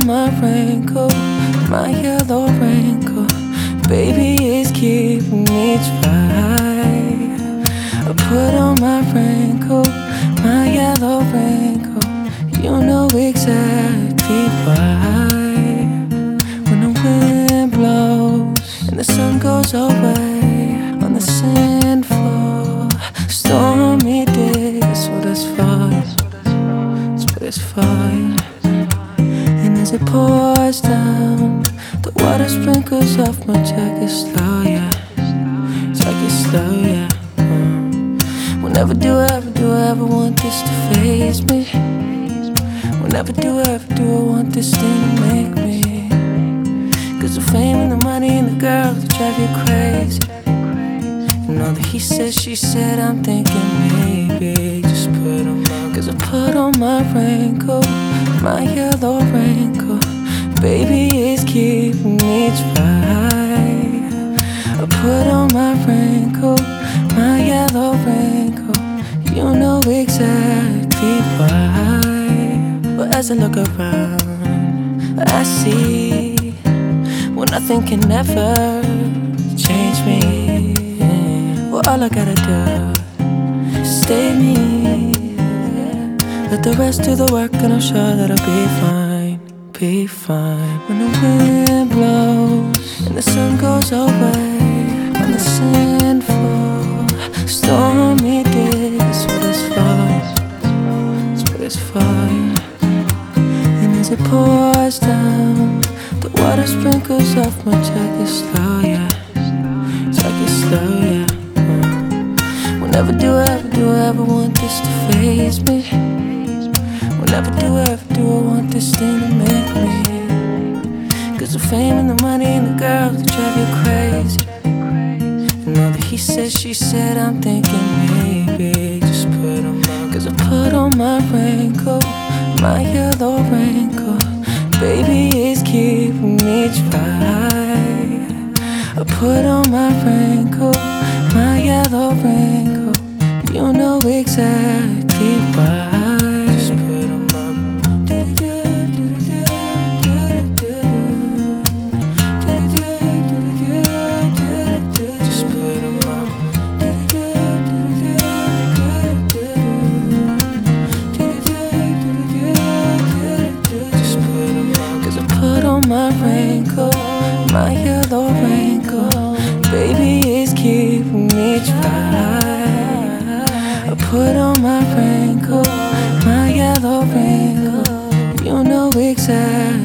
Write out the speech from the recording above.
my raincoat, my yellow raincoat. Baby, it's keeping me dry. I put on my raincoat, my yellow raincoat. You know exactly why. When the wind blows and the sun goes away on the sand floor, stormy days, that's what it's for. That's what it's for. And as it pours down, the water sprinkles off my jacket slow, yeah. Jacket slow, yeah. Whenever do I ever want this to faze me? Whenever do I want this thing to make me? Cause the fame and the money and the girls that drive you crazy. And all the he said, she said, I'm thinking maybe just put on my. Cause I put on my raincoat, my yellow raincoat. Baby, it's keeping me dry. I put on my raincoat, my yellow raincoat. You know exactly why. But as I look around, I see, well, nothing can ever change me. Well, all I gotta do is stay me. Let the rest do the work and I'm sure that I'll be fine, be fine. When the wind blows and the sun goes away on the sand floor, stormy days, that's what it's for. That's what it's for. And as it pours down, the water sprinkles off my jacket slow, yeah. Jacket slow, yeah. Whenever do I ever want this to faze me? Whenever do I want this thing to make me? Cause the fame and the money and the girls that drive you crazy. And all the he said, she said, I'm thinking maybe just put on my. Cause I put on my raincoat, my yellow raincoat. Baby, it's keeping me dry. I put on my raincoat, my yellow raincoat. You know exactly why. Just put on my. Just put on my. Just put on my. Cause I put on my raincoat, my yellow raincoat. Baby, it's keeping me dry. I put on my raincoat, my yellow raincoat. You know exactly